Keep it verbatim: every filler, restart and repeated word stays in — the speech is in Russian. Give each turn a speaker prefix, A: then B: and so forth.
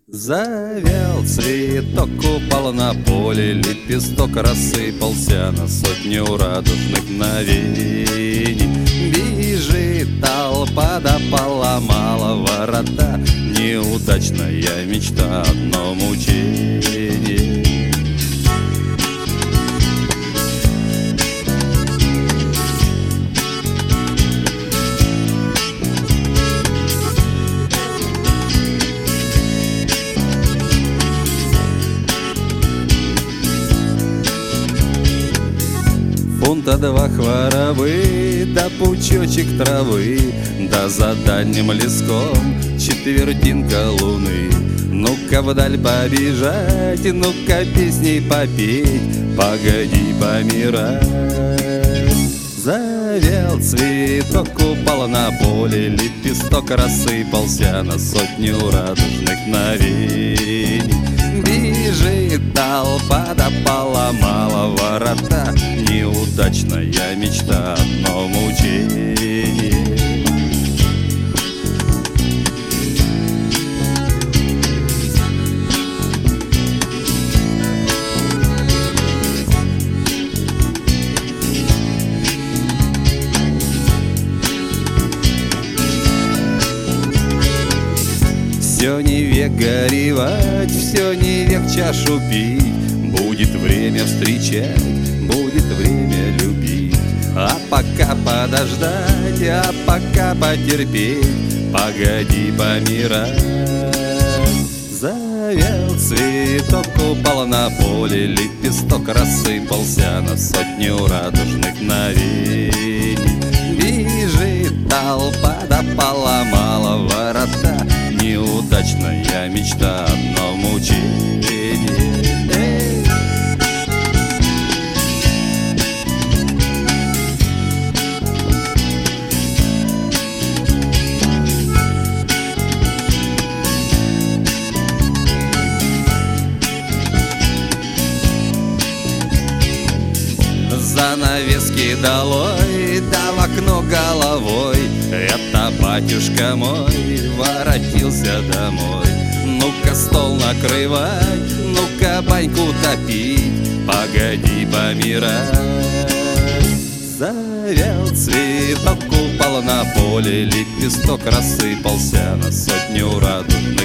A: Завял цветок, упал на поле, лепесток рассыпался на сотню радужных мгновений. Бежит толпа, да поломала ворота, неудачная мечта, одно мучение. Фунта два хворобы, да пучочек травы, да за дальним леском четвертинка луны. Ну-ка вдаль побежать, ну-ка песней попеть, погоди помирать. Завял цветок, упал на поле, лепесток рассыпался на сотню радужных мгновений. Бежит толпа, да поломала ворота, неудачная мечта, одно мучение. Все не век горевать, все не век чашу пить, будет время встречать, будет время любить. А пока подождать, а пока потерпеть, погоди помирать. Завял цветок, упал на поле, лепесток рассыпался на сотню радужных мгновений. Бежит толпа, да поломала ворота, неудачная мечта, одно мучение. Эй! Занавески долой, да в окно головой, это батюшка мой воротился домой. Ну-ка стол накрывать, ну-ка баньку топить, погоди помирать. Завял цветок, упал на поле, лепесток рассыпался на сотню радужных